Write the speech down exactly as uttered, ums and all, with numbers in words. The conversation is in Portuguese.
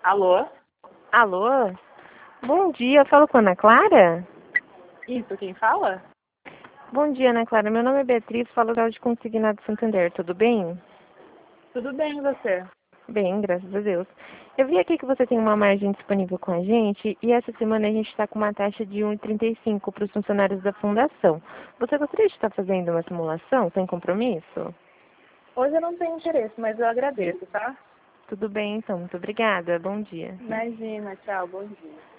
Alô? Alô? Bom dia, eu falo com a Ana Clara? Isso, quem fala? Bom dia, Ana Clara. Meu nome é Beatriz, falo da de Consignado Santander, tudo bem? Tudo bem, e você? Bem, graças a Deus. Eu vi aqui que você tem uma margem disponível com a gente e essa semana a gente está com uma taxa de um vírgula trinta e cinco para os funcionários da fundação. Você gostaria de estar fazendo uma simulação sem compromisso? Hoje eu não tenho interesse, mas eu agradeço, tá? Tudo bem, então. Muito obrigada. Bom dia. Imagina, tchau, bom dia.